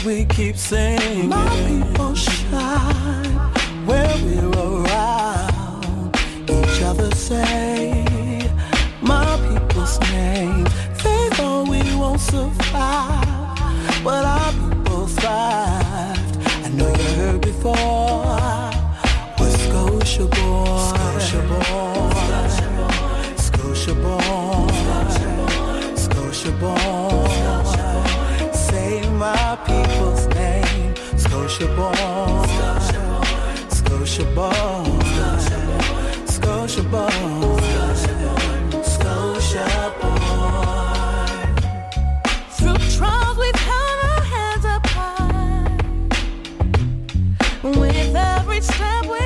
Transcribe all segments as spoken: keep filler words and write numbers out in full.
we keep singing. My people shine where we're around. Each other say my people's name. They thought we won't survive, but our people thrived. I know you heard before. We're Scotia boys, Scotia boys, Scotia boys, Scotia boys. Say my people's name. Scotia boys, Scotia boys, Scotia boys, Scotia boys. Through trials we've had our hands up high. With every step we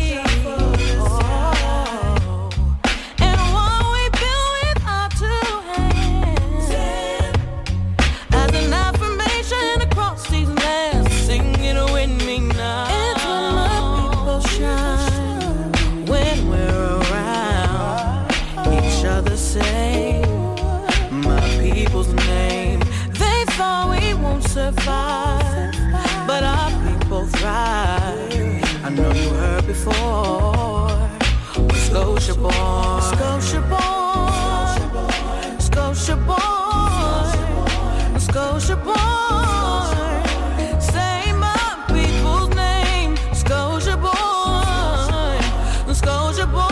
survive, but our people thrive. I know you heard before. We're Scotia boys, Scotia boys, Scotia boys, Scotia boys. Say my people's name. Scotia boys, Scotia boys.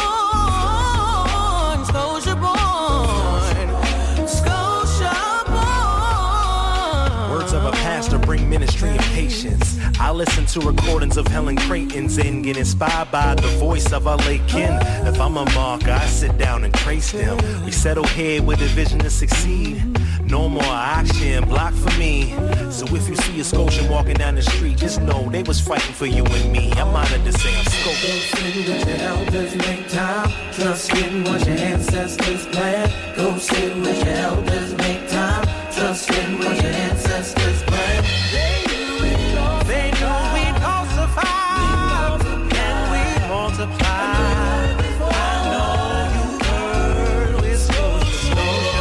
Bring ministry and patience. I listen to recordings of Helen Creighton's and get inspired by the voice of our late kin. If I'm a marker, I sit down and trace them. We settle here with a vision to succeed. No more action, block for me. So if you see a Scotian walking down the street, just know they was fighting for you and me. I'm honored to say I'm Scotian. Go sit with your elders, make time. Trust in what your ancestors planned. Go sit with your elders, make time. Trust in what your ancestors planned. They knew we'd all They knew we'd all survive. And we multiply. I know you heard we're Scotia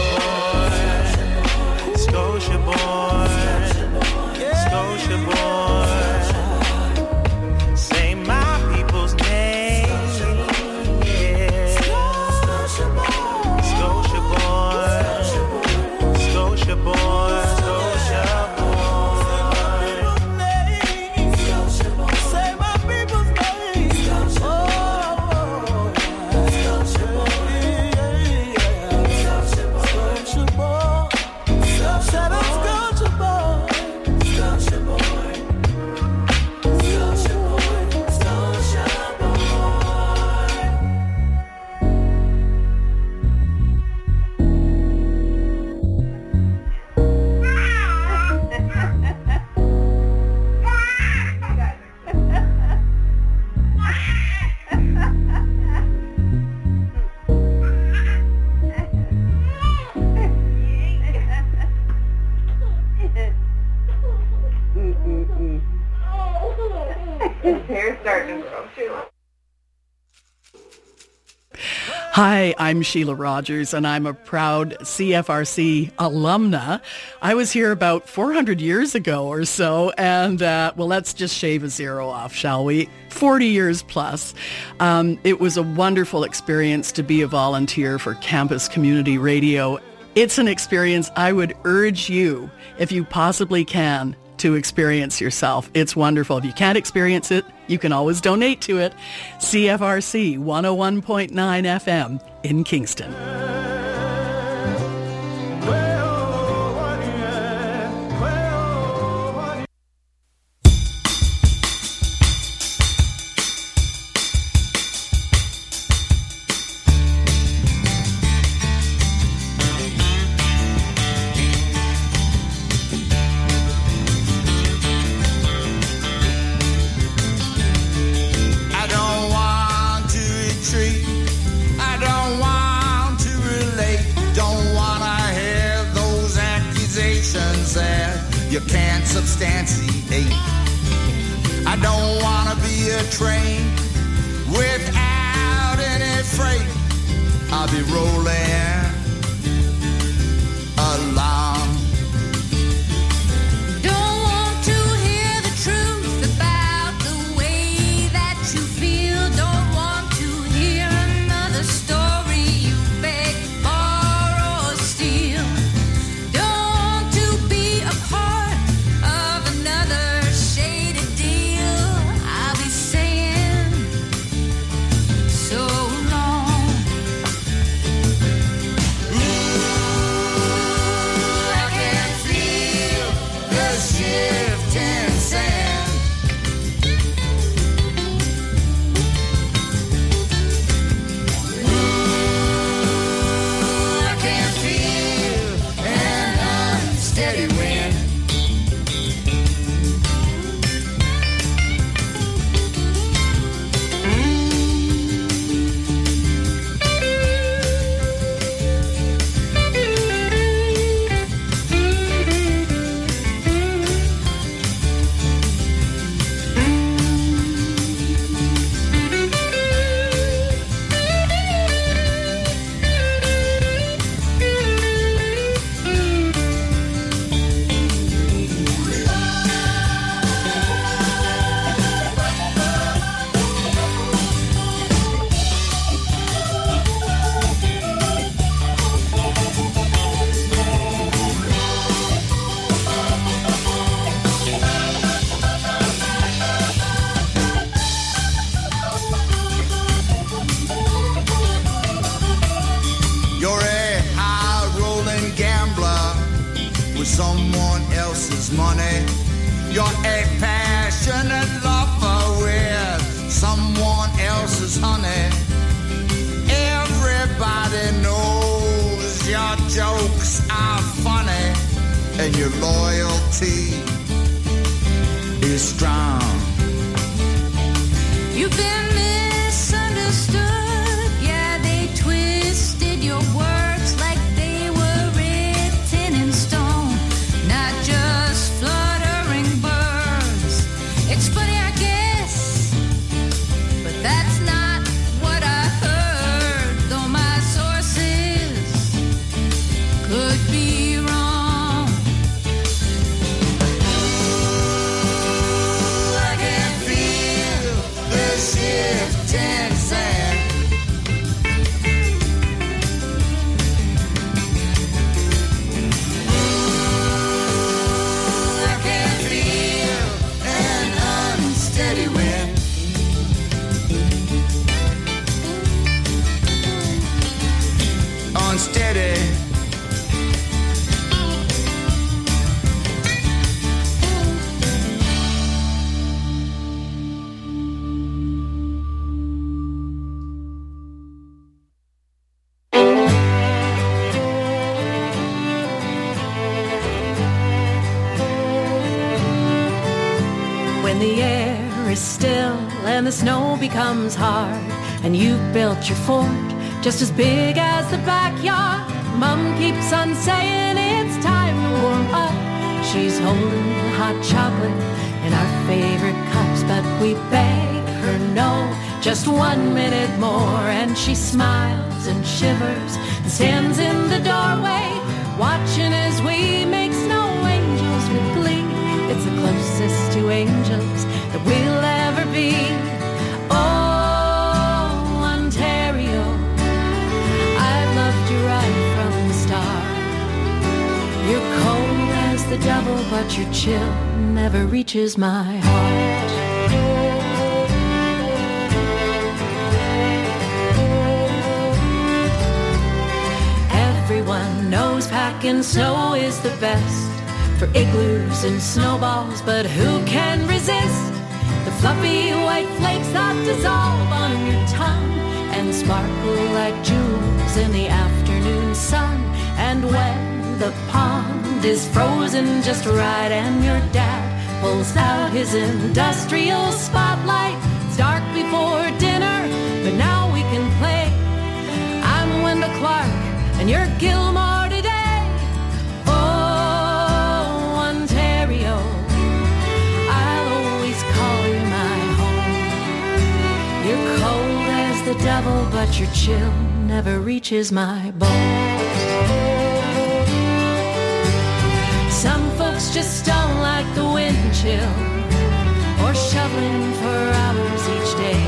boys. Scotia boys. Scotia boys. Say my people's name. Yeah. Scotia boys. Scotia boys. Scotia boys. Hi, I'm Sheila Rogers, and I'm a proud C F R C alumna. I was here about four hundred years ago or so, and, uh, well, let's just shave a zero off, shall we? forty years plus. Um, it was a wonderful experience to be a volunteer for Campus Community Radio. It's an experience I would urge you, if you possibly can, to experience yourself. It's wonderful. If you can't experience it, you can always donate to it. C F R C one oh one point nine F M in Kingston. You can't substantiate. I don't want to be a train without any freight. I'll be rolling along. Don't want to unsteady wind. Someone else's money. You're a passionate lover with someone else's honey. Everybody knows your jokes are funny and your loyalty is strong. You've been misunderstood. Yeah, they twisted your words like they were written in stone. Not just fluttering birds. It's funny, I guess, but that's not what I heard. Though my sources could be wrong. I can feel the shifting sand. Unsteady. When the air is still and the snow becomes hard and you've built your fort just as big as the backyard, Mom keeps on saying it's time to warm up. She's holding hot chocolate in our favorite cups, but we beg her no, just one minute more. And she smiles and shivers and stands in the doorway, watching as we make snow angels with glee. It's the closest to angels that we'll ever be. Oh, Ontario, I've loved you right from the start. You're cold as the devil, but your chill never reaches my heart. Everyone knows packing snow is the best for igloos and snowballs, but who can resist the fluffy white flakes that dissolve on your tongue and sparkle like jewels in the afternoon sun? And when the pond is frozen just right and your dad pulls out his industrial spotlight, it's dark before dinner, but now we can play. I'm Wendell Clark and you're Gilmore today. The devil, but your chill never reaches my bones. Some folks just don't like the wind chill or shoveling for hours each day.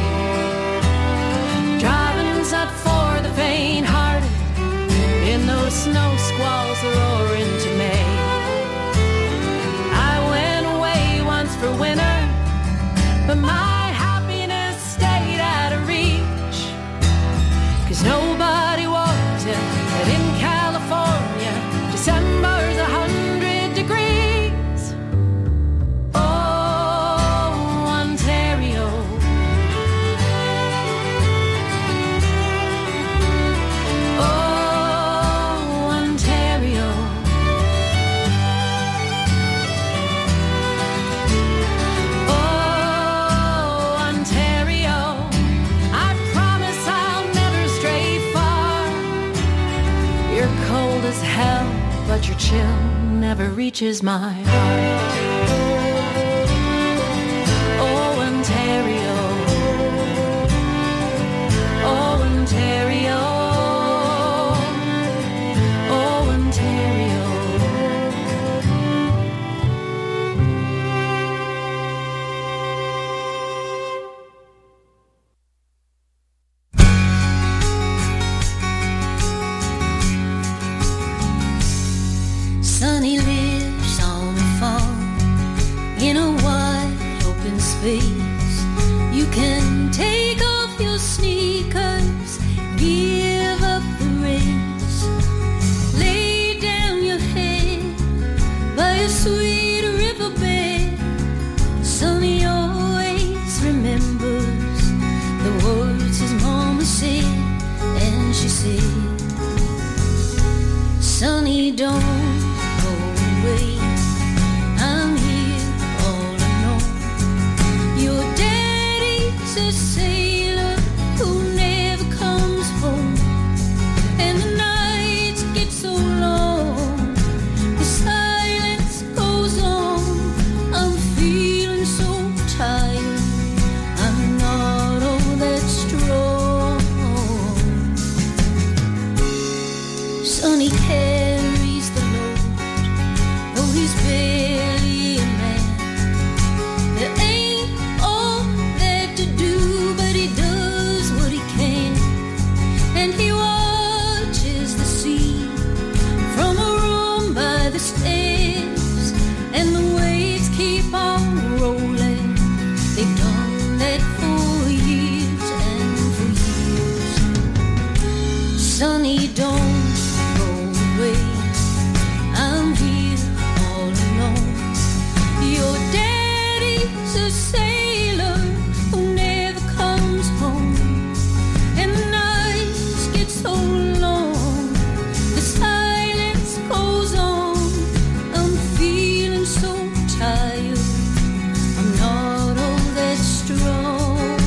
Driving's not for the faint-hearted in those snow squalls that roar into May. I went away once for winter, but my nobody warns you that in California, December's a hundred degrees. Oh, Ontario, never reaches my heart. Oh, Ontario. Oh, Ontario. Oh, Ontario. Sonny lives on a farm in a wide open space. You can take off your sneakers, give up the race, lay down your head by a sweet riverbed. Sonny always remembers the words his mama said, and she said, Sonny, don't I'm here all alone. Your daddy's a sailor who never comes home, and the nights get so long, the silence goes on. I'm feeling so tired, I'm not all that strong. Sonny carries the load, though he's barely a man. There ain't all that to do, but he does what he can. And he watches the sea from a room by the stairs, and the waves keep on rolling. They've done that for years and for years. Sonny, don't go away, I'm here all alone. Your daddy's a sailor who never comes home, and the nights get so long, the silence goes on. I'm feeling so tired, I'm not all that strong.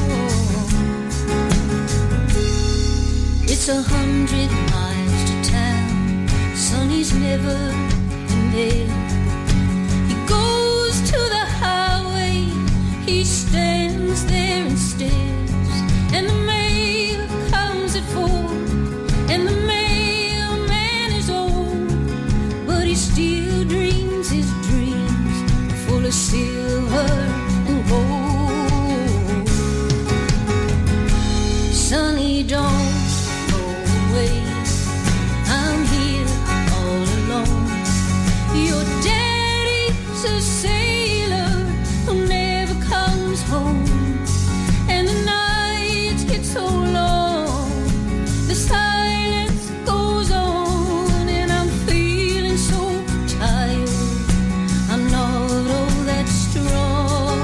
It's a hundred miles to town, Sonny's never been there. He goes to the highway, he stands there and stares, and the mail comes at four, and the mailman is old, but he still dreams his dreams full of silver and gold. Sonny, don't go away, I'm here all alone. Your daddy's a sailor who never comes home, and the nights get so long, the silence goes on, and I'm feeling so tired, I'm not all that strong.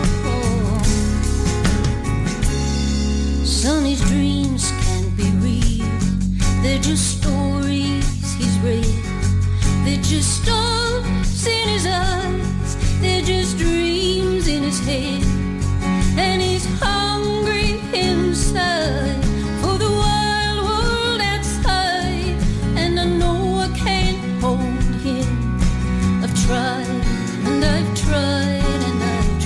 Sonny's dreams can't be real, they're just stories he's read. They're just stars in his eyes, they're just dreams in his head, and he's hungry inside for the wild world outside, and I know I can't hold him. I've tried and I've tried and I've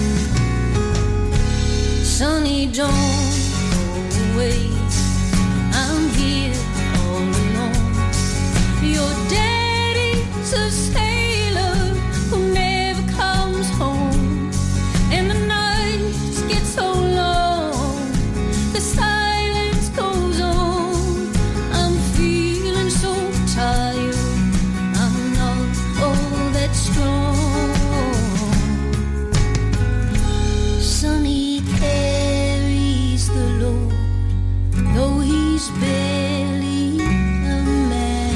tried. Sonny, don't go away, I'm here all alone. Your daddy's a sailor who never comes home, and the nights get so long, the silence goes on. I'm feeling so tired, I'm not all that strong. Sonny carries the load, though he's barely a man.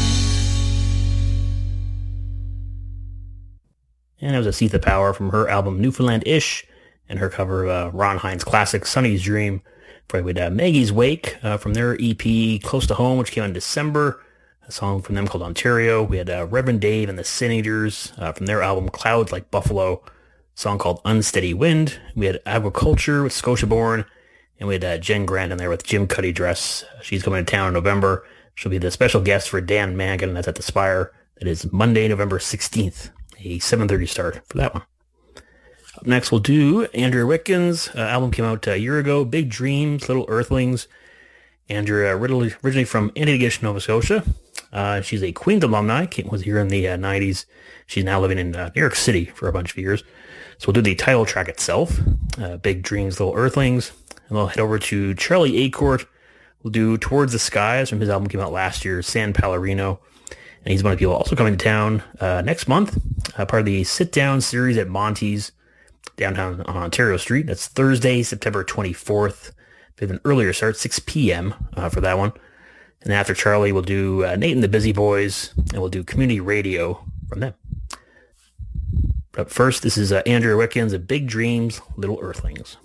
And it was Asetha Power from her album Newfoundland-ish, and her cover of uh, Ron Hines' classic Sonny's Dream. Before we had uh, Maggie's Wake uh, from their E P Close to Home, which came out in December. A song from them called Ontario. We had uh, Reverend Dave and the Sin Eaters uh, from their album Clouds Like Buffalo. A song called Unsteady Wind. We had Agriculture with Scotiaborn. And we had uh, Jen Grant in there with Jim Cuddy Dress. She's coming to town in November. She'll be the special guest for Dan Mangan. That's at the Spire That is Monday, November sixteenth, a seven thirty start for that one. Up next, we'll do Andrea Witkins. Uh, album came out a year ago, Big Dreams, Little Earthlings. Andrea, originally, originally from Antigonish, Nova Scotia. Uh, she's a Queen's alumni, came, was here in the uh, nineties. She's now living in uh, New York City for a bunch of years. So we'll do the title track itself, uh, Big Dreams, Little Earthlings. And we'll head over to Charlie Acourt. We'll do Towards the Skies from his album came out last year, San Pellegrino. And he's one of the people also coming to town uh, next month, uh, part of the Sit Down series at Monty's downtown on Ontario Street. That's Thursday, September twenty-fourth. We have an earlier start, six p.m. Uh, for that one. And after Charlie, we'll do uh, Nate and the Busy Boys, and we'll do community radio from them. But up first, this is uh, Andrea Witkins of Big Dreams, Little Earthlings.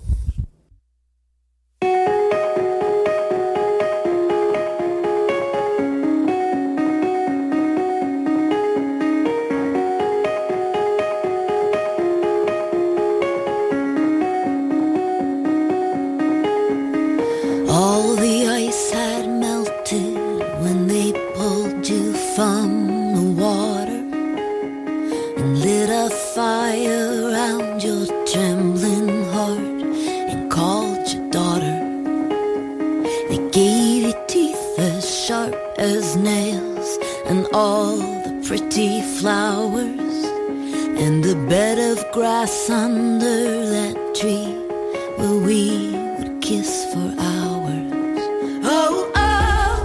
All the ice had melted when they pulled you from the water and lit a fire around your trembling heart and called your daughter. They gave you teeth as sharp as nails and all the pretty flowers and a bed of grass under that tree where we would kiss for hours. Oh, oh,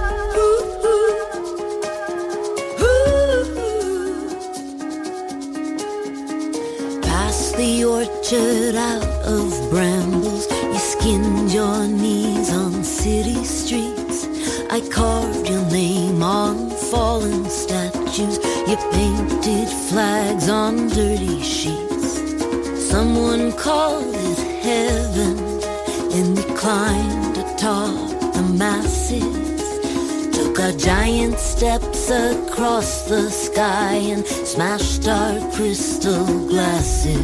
ooh, ooh, ooh. Past the orchard, out of brambles, you skinned your knees on city streets. I carved your name on fallen statues. You painted flags on dirty sheets. Someone called it heaven, and we climbed atop the masses, took our giant steps across the sky and smashed our crystal glasses.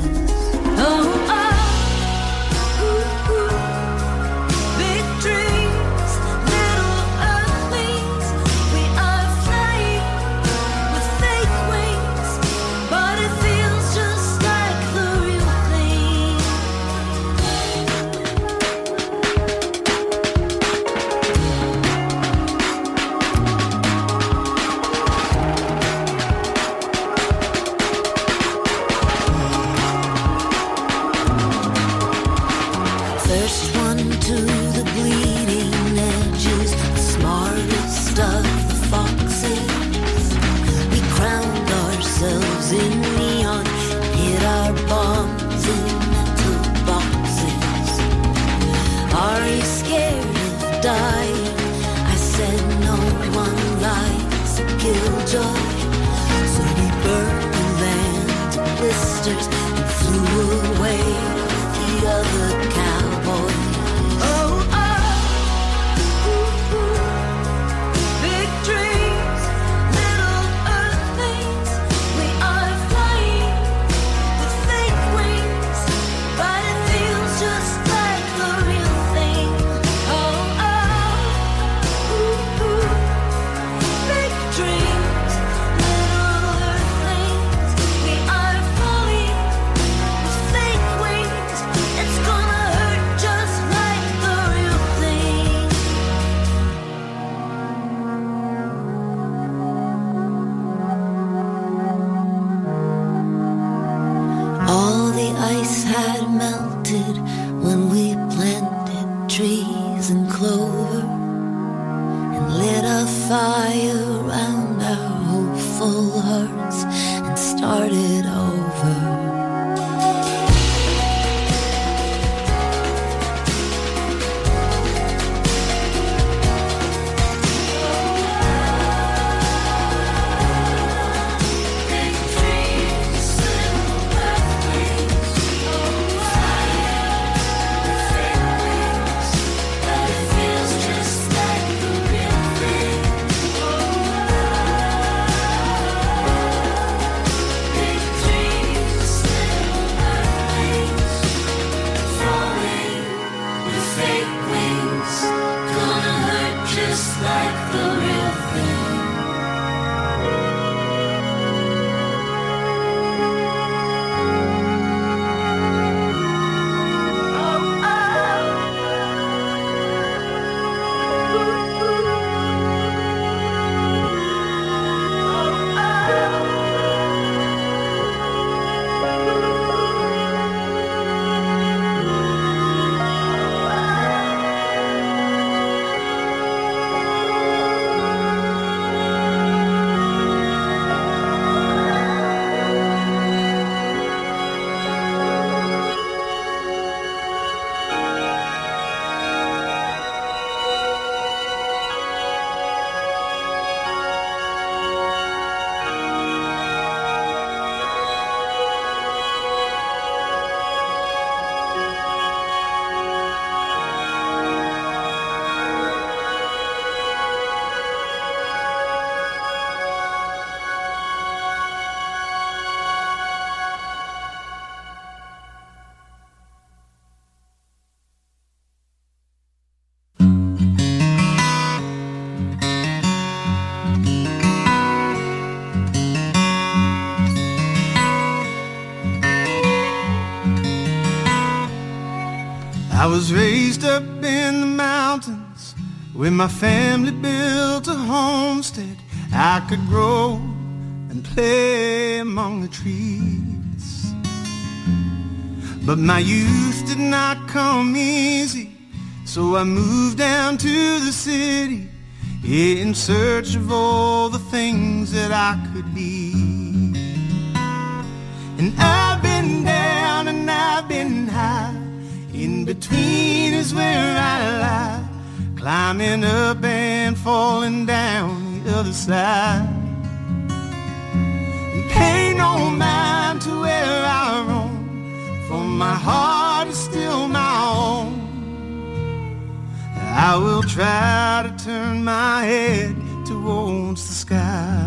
Oh, oh. Dreams. I was raised up in the mountains where my family built a homestead. I could grow and play among the trees. But my youth did not come easy, so I moved down to the city in search of all the things that I could be. And I've been down and I've been high, in between is where I lie, climbing up and falling down the other side. And pay no mind to where I roam, for my heart is still my own. I will try to turn my head towards the sky.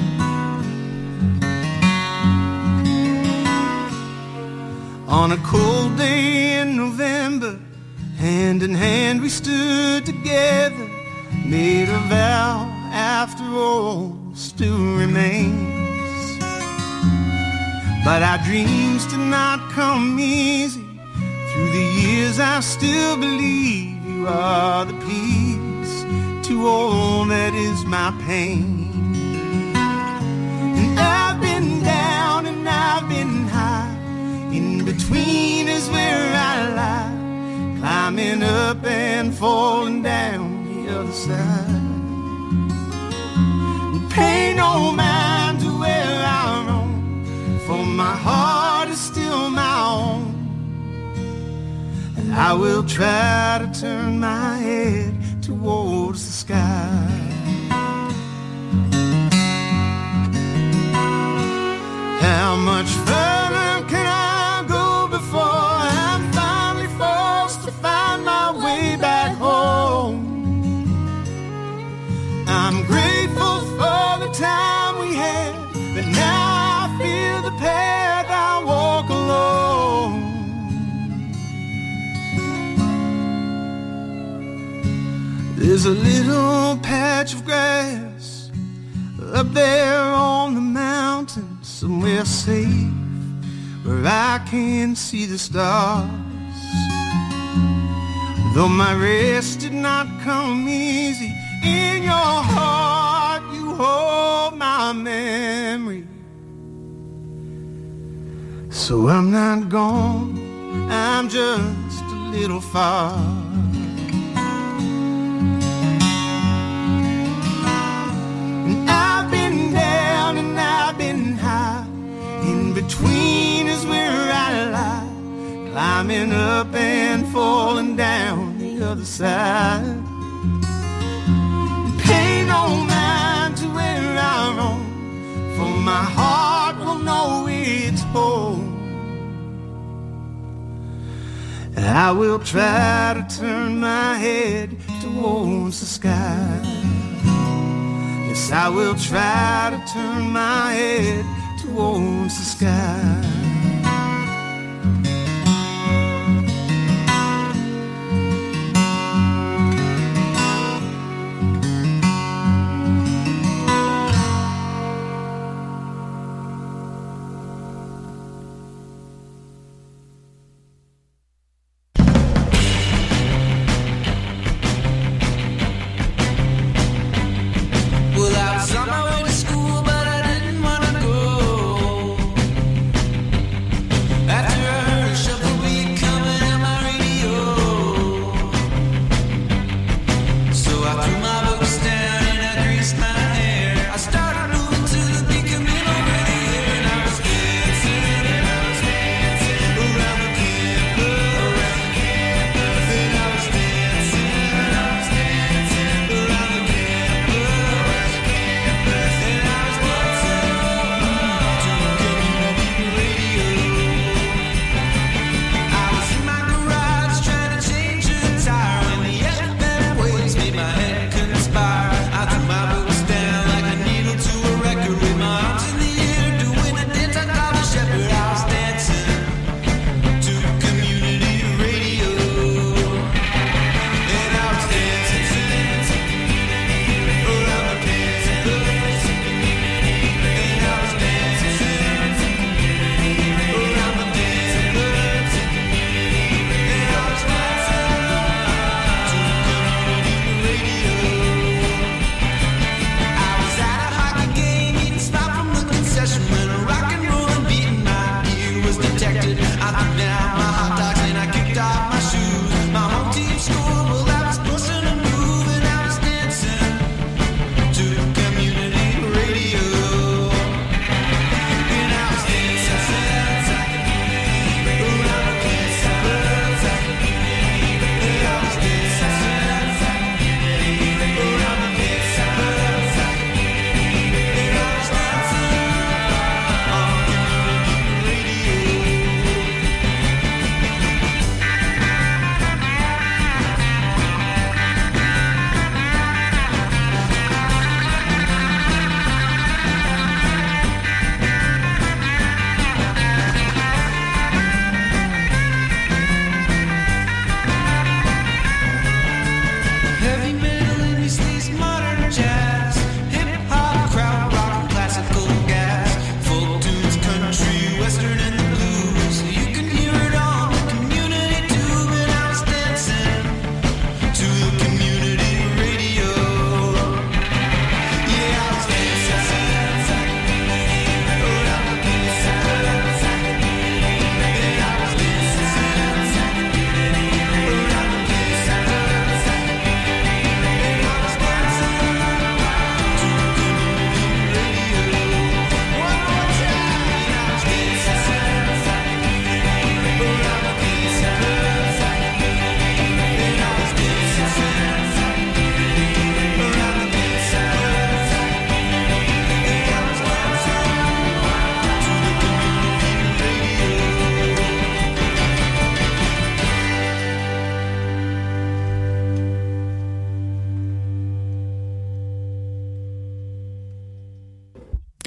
On a cold day in November, hand in hand we stood together, made a vow after all still remains. But our dreams did not come easy. Through the years I still believe you are the peace to all that is my pain. And I've been down and I've been high, in between is where I lie, climbing up and falling down the other side. And pay no mind to where I roam, for my heart is still my own. And I will try to turn my head towards the sky. How much further can I go before I'm finally forced to find my way back home? I'm grateful for the time we had, but now I feel the path I walk alone. There's a little patch of grass up there on the mountain, somewhere safe where I can see the stars. Though my rest did not come easy, in your heart you hold my memory. So I'm not gone, I'm just a little far. And I've been down and I've been high, in between is where I lie, climbing up and falling down the other side. Pay no mind to where I roam, for my heart will know its home. And I will try to turn my head towards the sky. Yes, I will try to turn my head towards the sky. Well, I was on my way to school, but I didn't want to go.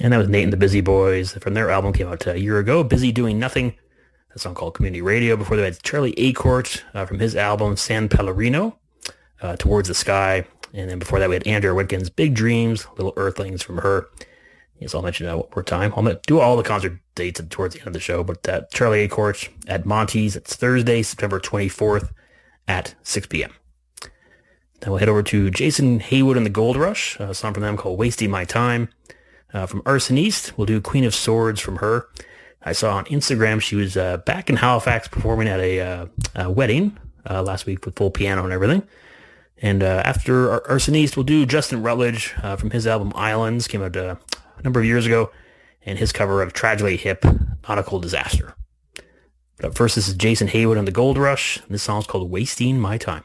And that was Nate and the Busy Boys from their album, came out a year ago, Busy Doing Nothing. A song called Community Radio. Before that, we had Charlie Acourt uh, from his album, San Pellegrino, uh, Towards the Sky. And then before that, we had Andrea Whitkin's Big Dreams, Little Earthlings from her. Yes, I'll mention that one more time. I'll do all the concert dates towards the end of the show, but that Charlie Acourt at Monty's, it's Thursday, September twenty-fourth at six p.m. Then we'll head over to Jason Haywood and the Gold Rush, a song from them called Wasting My Time. Uh, from Arsoniste, we'll do Queen of Swords from her. I saw on Instagram she was uh, back in Halifax performing at a, uh, a wedding uh, last week with full piano and everything. And uh, after Ar- Arsoniste, we'll do Justin Rutledge uh, from his album Islands, came out uh, a number of years ago, and his cover of Tragically Hip, Nautical Disaster. But up first, this is Jason Haywood and the Gold Rush, and this song's called Wasting My Time.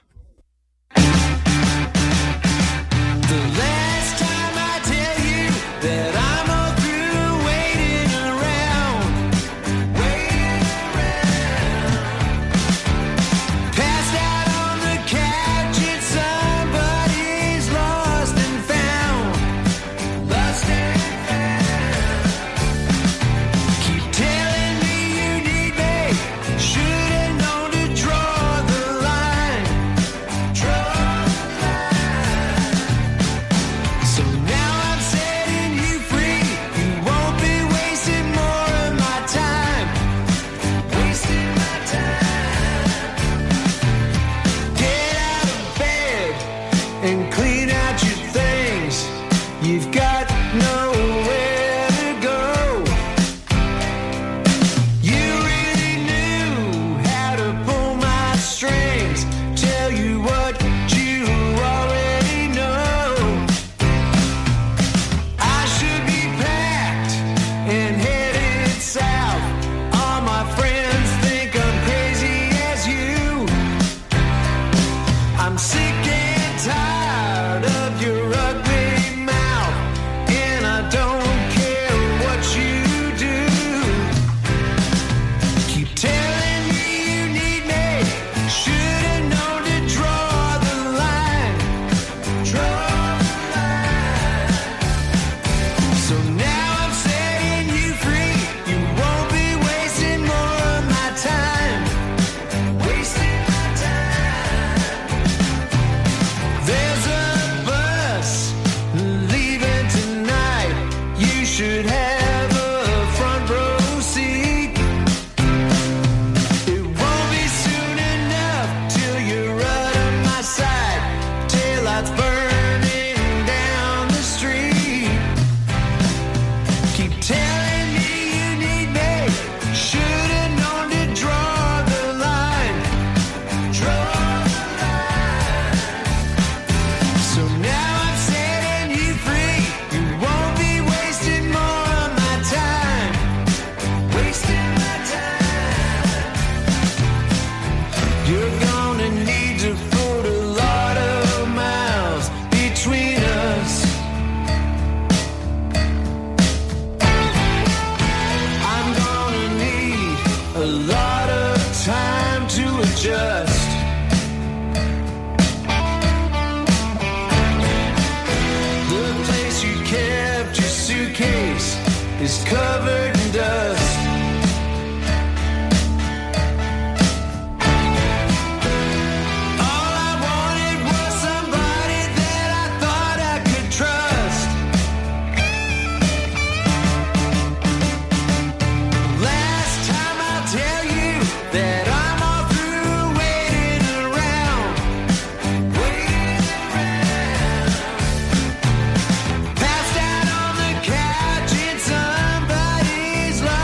Passed out on the couch in somebody's life.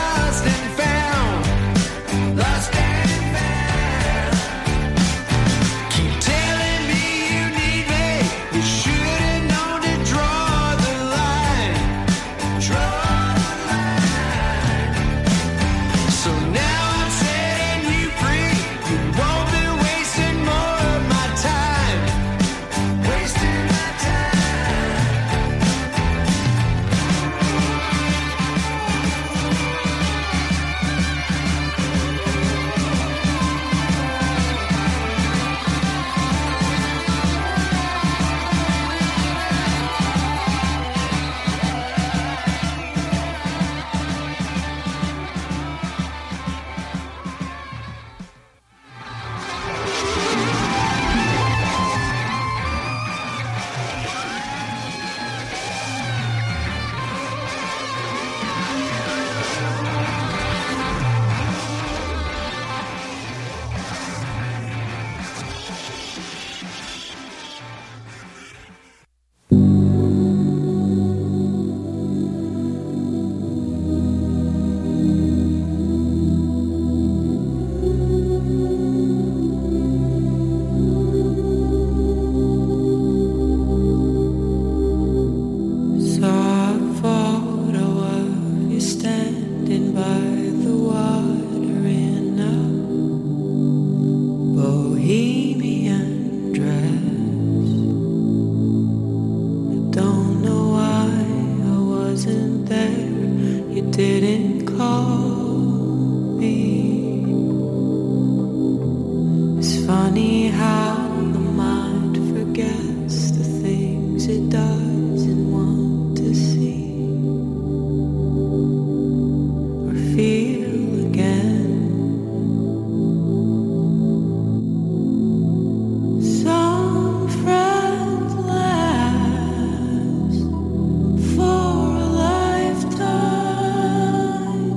standing by the water in a bohemian dress. I don't know why I wasn't there. You didn't call me. It's funny how the mind forgets the things it doesn't want to see or feel again. Some friends last for a lifetime.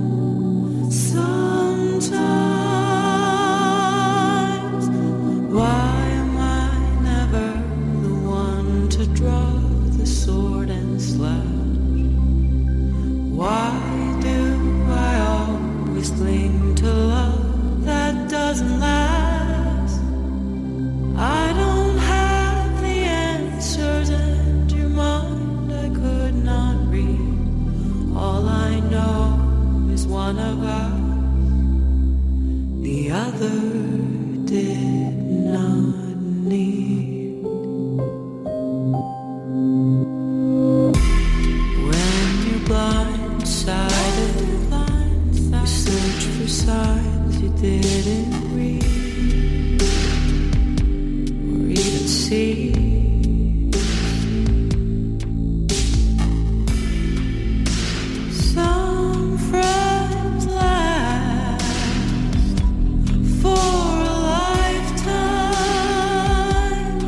Sometimes, why am I never the one to draw the sword and slash? Why do I always cling to love that doesn't last? I don't have the answers, and your mind I could not read. All I know is one of us, the other did not need. When you're blindsided, you search for signs you didn't read or even see. Some friends last for a lifetime.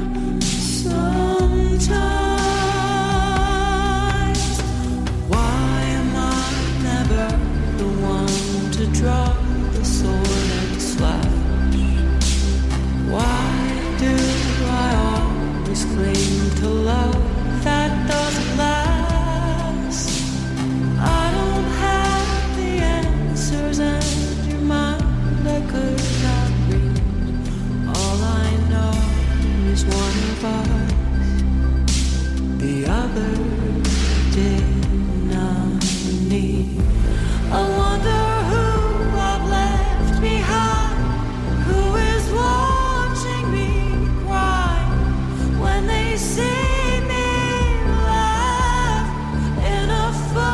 Sometimes, why am I never the one to draw the sword and slash? Why do I always cling to love that doesn't last? I don't have the answers, and your mind I could not read. All I know is one of us, the other did not need. I wonder who I've left behind, who is watching me cry when they see me laugh in a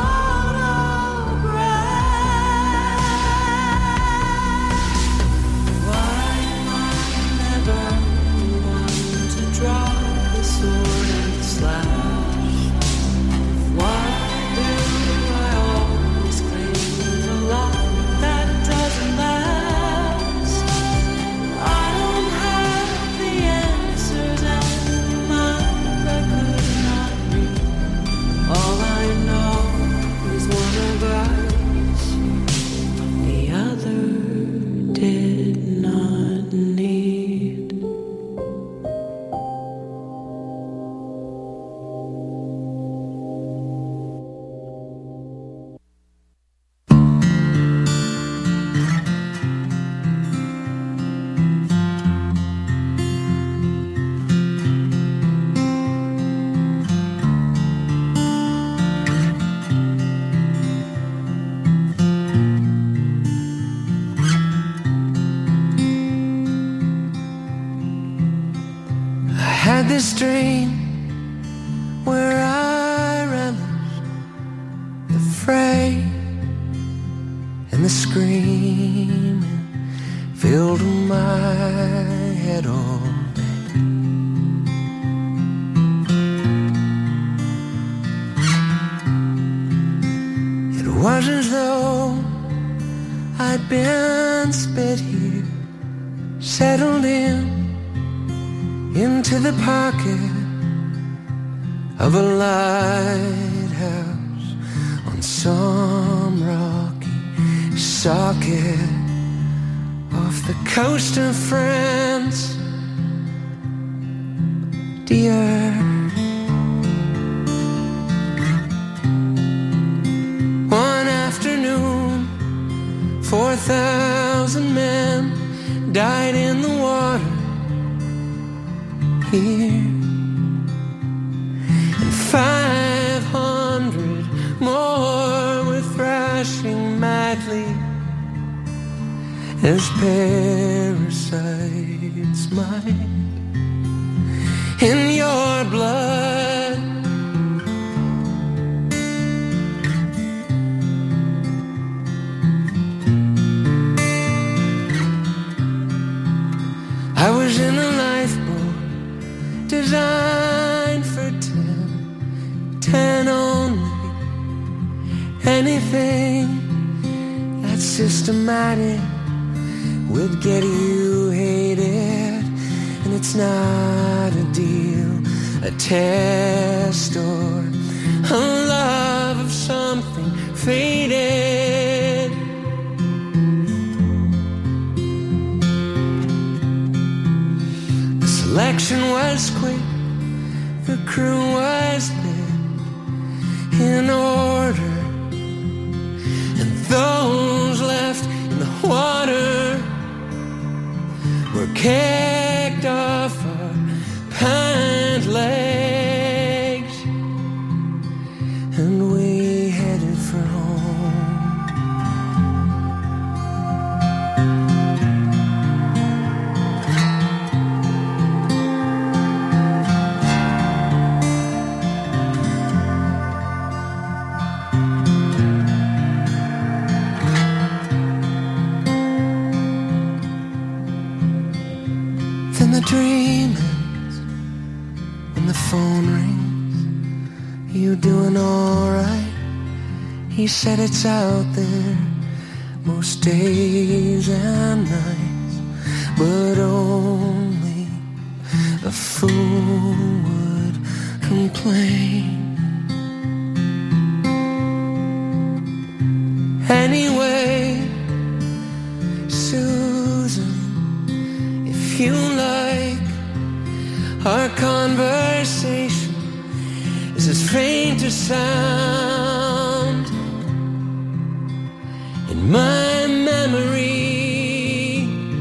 photograph. Why am I never the one to draw the sword and slash? Why do I always cling to love that doesn't last? I don't have the answers, and your mind I could not read. All I know is one of us, the other did not need. I had this dream where I relished the fray and the screaming filled my head all day. It was as though I'd been spit here, settled in into the pocket of a lighthouse on some rocky socket off the coast of France. Dear, one afternoon, four thousand men died in the water here, and five hundred more were thrashing madly as parasites might in your blood. I was in a lifeboat designed for ten, ten only. Anything that's systematic would get you hated, and it's not a deal, a test, or a love of something faded. The selection was quick, the crew was big, in order. Those left in the water were kicked off our pant legs, and we headed for home. The dream ends when the phone rings. You doing alright? He said it's out there most days and nights, but only a fool would complain. Anyway, Susan, if you like, our conversation is as faint a sound in my memory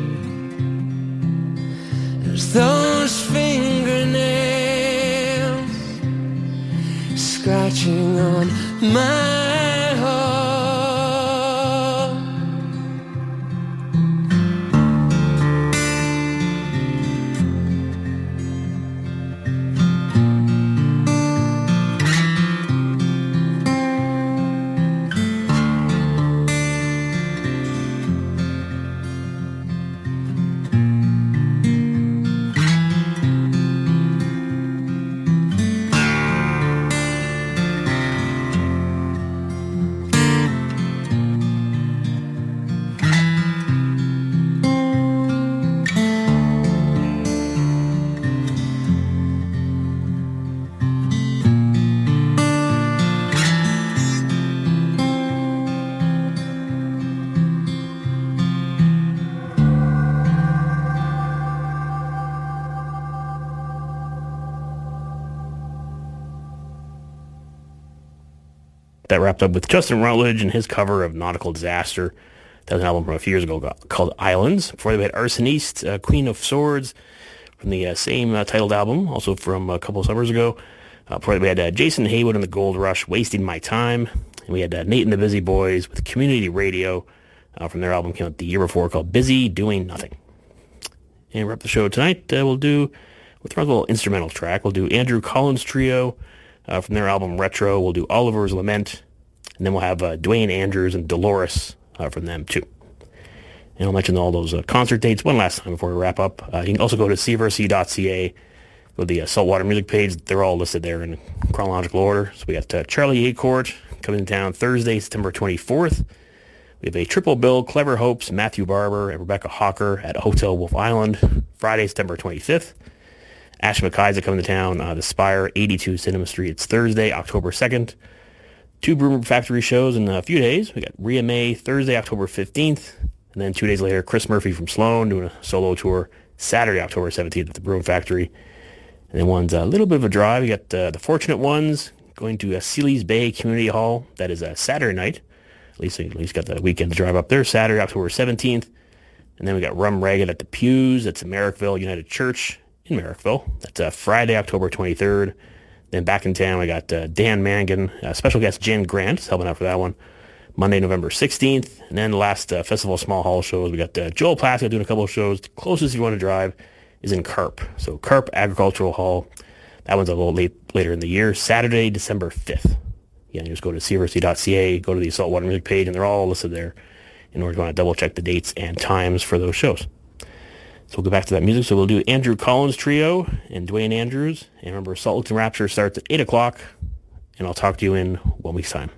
as those fingernails scratching on my heart. That wrapped up with Justin Rutledge and his cover of Nautical Disaster. That was an album from a few years ago called Islands. Before that, we had Arsoniste, uh, Queen of Swords, from the uh, same uh, titled album, also from a couple of summers ago. Uh, before that, we had uh, Jason Haywood and the Gold Rush, Wasting My Time. And we had uh, Nate and the Busy Boys with Community Radio uh, from their album came out the year before called Busy Doing Nothing. And wrap the show tonight. Uh, we'll do, with a little instrumental track, we'll do Andrew Collins Trio uh, from their album Retro. We'll do Oliver's Lament. And then we'll have uh, Dwayne Andrews and Dolores uh, from them, too. And I'll mention all those uh, concert dates one last time before we wrap up. Uh, you can also go to c v r c dot c a, go to the uh, Saltwater Music page. They're all listed there in chronological order. So we got uh, Charlie Acourt coming to town Thursday, September twenty-fourth. We have a triple bill, Clever Hopes, Matthew Barber, and Rebecca Hawker at Hotel Wolf Island, Friday, September twenty-fifth. Ash McKay's coming to town, uh, the Spire, eighty-two Cinema Street. It's Thursday, October second. Two Brew Factory shows in a few days. We got Rhea May Thursday, October fifteenth. And then two days later, Chris Murphy from Sloan doing a solo tour Saturday, October seventeenth at the Brew Factory. And then one's a little bit of a drive. We got uh, the Fortunate Ones going to uh, Sealy's Bay Community Hall. That is a uh, Saturday night. At least, at least got the weekend to drive up there. Saturday, October seventeenth. And then we got Rum Ragged at the Pews. That's at Merrickville United Church in Merrickville. That's uh, Friday, October twenty-third. Then back in town, we got uh, Dan Mangan, uh, special guest Jen Grant is helping out for that one. Monday, November sixteenth. And then the last uh, Festival Small Hall shows, we got uh, Joel Plaska doing a couple of shows. The closest you want to drive is in Carp. So Carp Agricultural Hall. That one's a little late later in the year. Saturday, December fifth. Yeah, you just go to c r s c dot c a, go to the Saltwater Music page, and they're all listed there. In order to want to double check the dates and times for those shows. So we'll go back to that music. So we'll do Andrew Collins Trio and Dwayne Andrews. And remember, Salt Licks and Rapture starts at eight o'clock. And I'll talk to you in one week's time.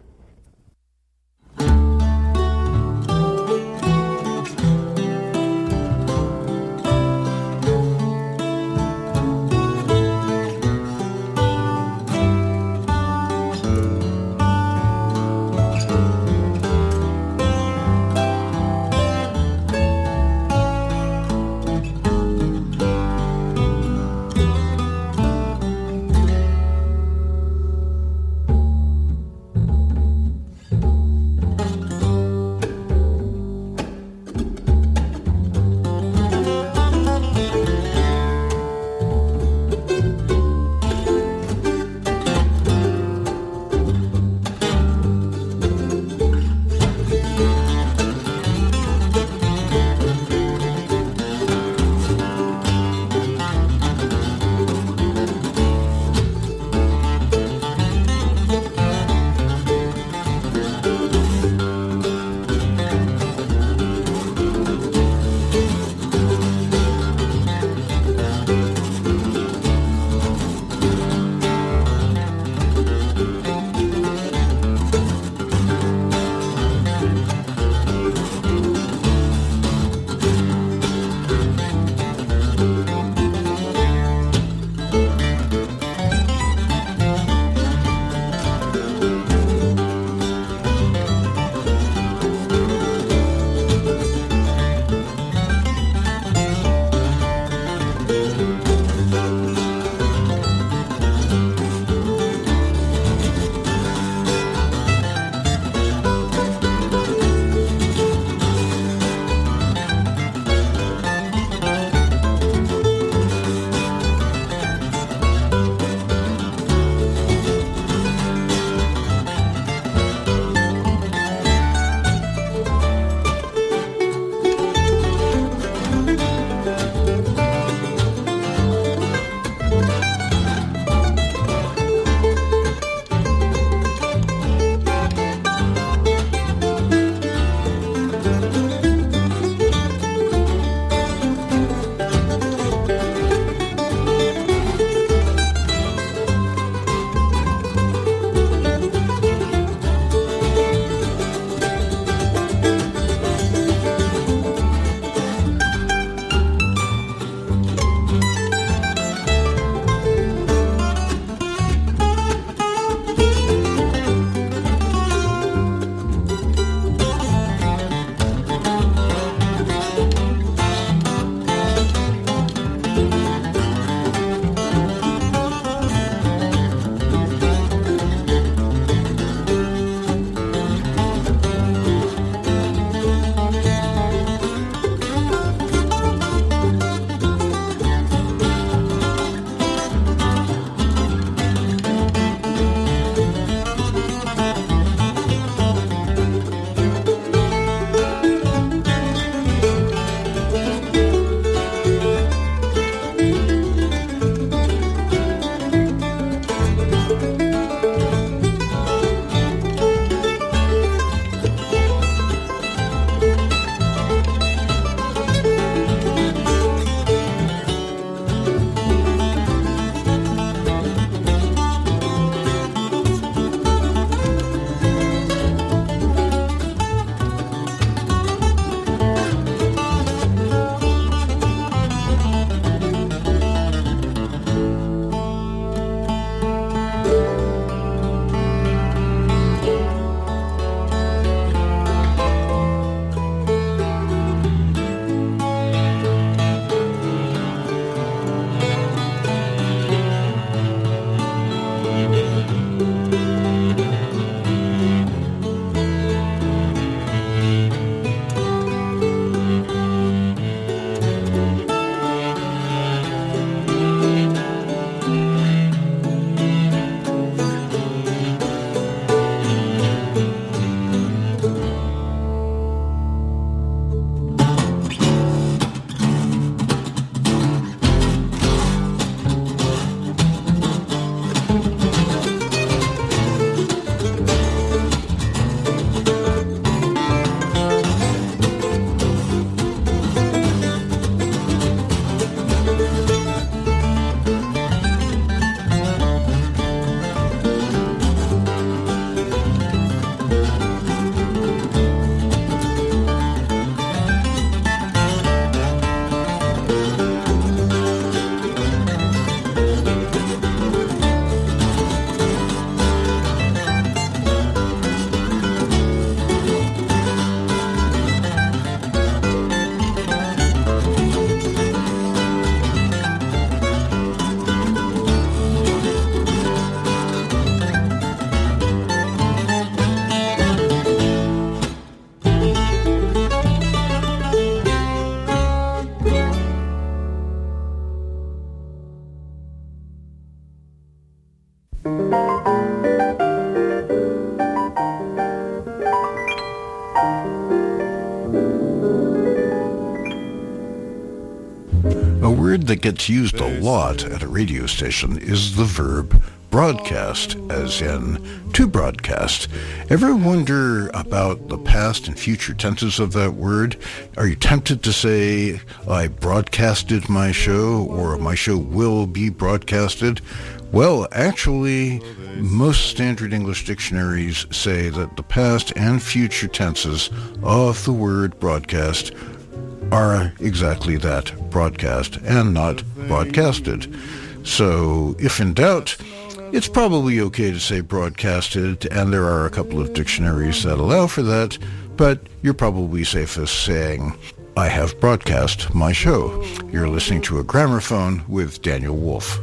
word that gets used a lot at a radio station is the verb broadcast, as in to broadcast. Ever wonder about the past and future tenses of that word? Are you tempted to say, I broadcasted my show, or my show will be broadcasted? Well, actually, most standard English dictionaries say that the past and future tenses of the word broadcast are exactly that, broadcast, and not broadcasted. So, if in doubt, it's probably okay to say broadcasted, and there are a couple of dictionaries that allow for that, but you're probably safest saying, I have broadcast my show. You're listening to a Gramophone with Daniel Wolf.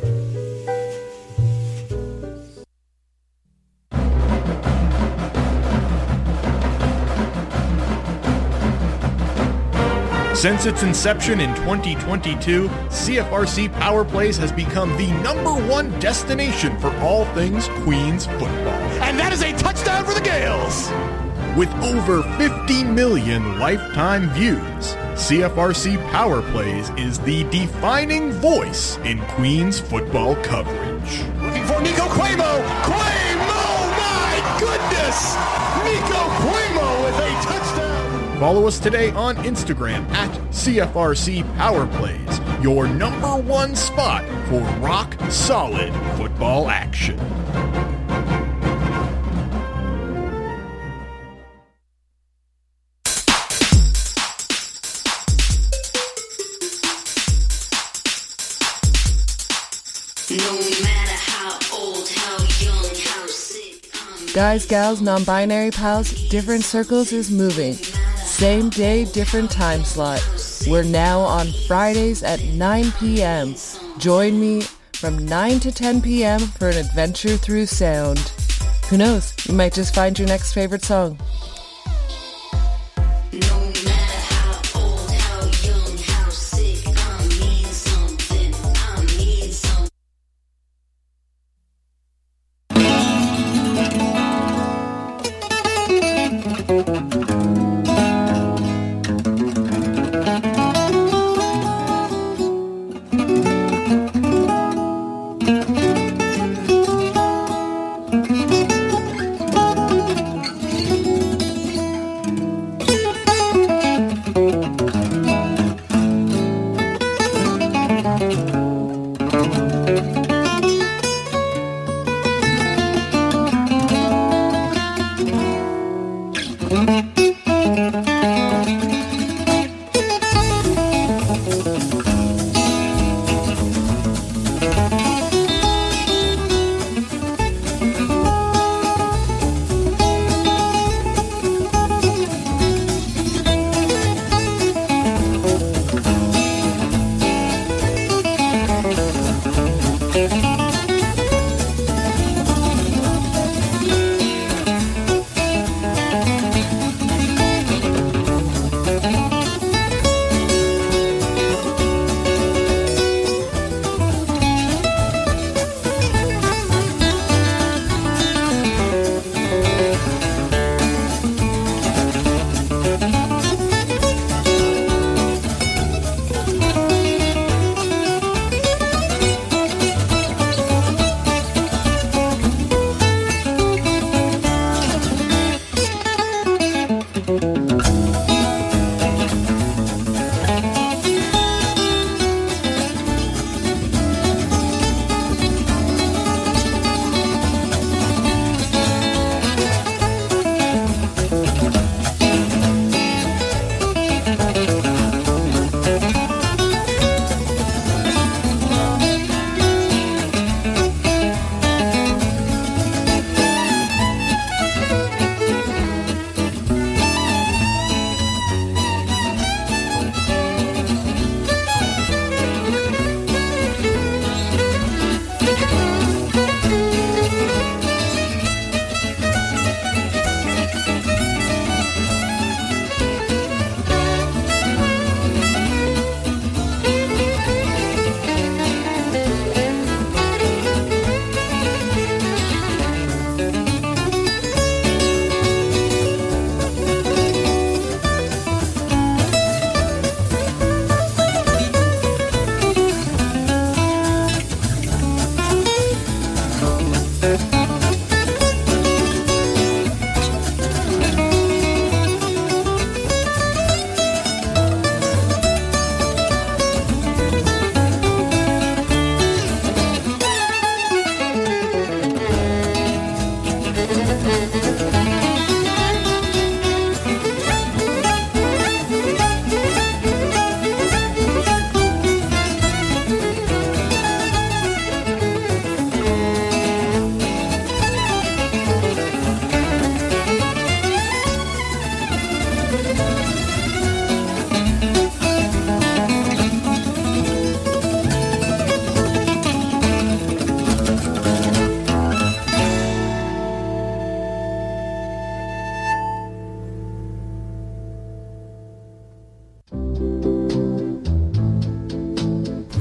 Since its inception in twenty twenty-two, C F R C Power Plays has become the number one destination for all things Queens football. And that is a touchdown for the Gales! With over fifty million lifetime views, C F R C Power Plays is the defining voice in Queens football coverage. Looking for Nico Cuomo! Cuomo! My goodness! Nico Cuomo with a touchdown! Follow us today on Instagram at C F R C Power Plays, your number one spot for rock solid football action. Guys, gals, non-binary pals, different circles is moving. Same day, different time slot. We're now on Fridays at nine p.m. Join me from nine to ten p.m. for an adventure through sound. Who knows, you might just find your next favorite song.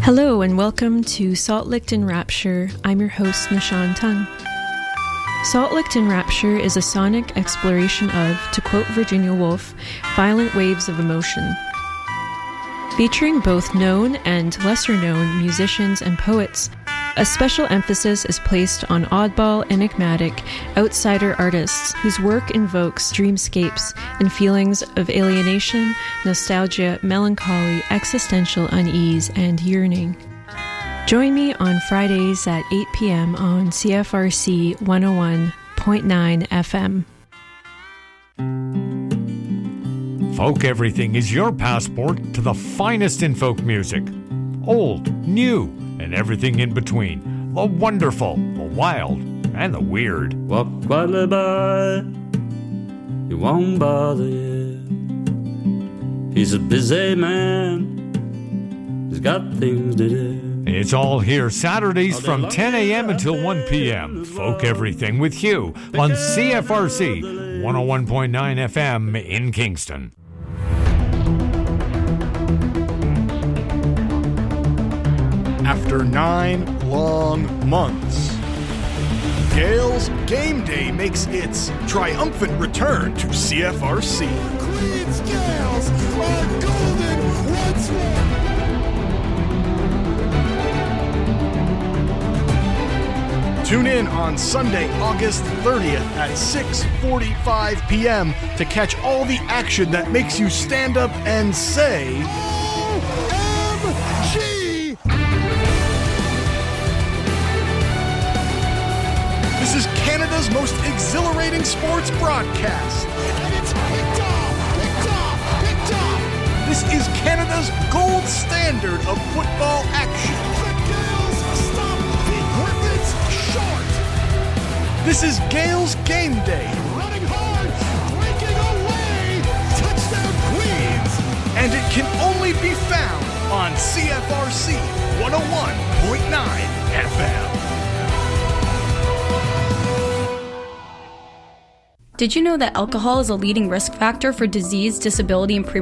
Hello and welcome to Salt Licked in Rapture. I'm your host, Nishan Tung. Salt Licked in Rapture is a sonic exploration of, to quote Virginia Woolf, violent waves of emotion. Featuring both known and lesser-known musicians and poets, a special emphasis is placed on oddball, enigmatic, outsider artists whose work invokes dreamscapes and feelings of alienation, nostalgia, melancholy, existential unease, and yearning. Join me on Fridays at eight p.m. on C F R C one oh one point nine F M. Folk Everything is your passport to the finest in folk music. Old, new, and everything in between. The wonderful, the wild, and the weird. Walk quietly by, he won't bother you. He's a busy man, he's got things to do. It's all here Saturdays from ten a.m. until one p.m. Folk Everything with Hugh on C F R C one oh one point nine F M in Kingston. After nine long months, Gales Game Day makes its triumphant return to C F R C. Queens Gales are golden once more. Tune in on Sunday, August thirtieth at six forty-five p.m. to catch all the action that makes you stand up and say, O M G! This is Canada's most exhilarating sports broadcast. And it's picked off, picked off, picked off. This is Canada's gold standard of football action. The Gales stop the Griffins short. This is Gales Game Day. Running hard, breaking away. Touchdown Queens. And it can only be found on C F R C one oh one point nine F M. Did you know that alcohol is a leading risk factor for disease, disability, and premature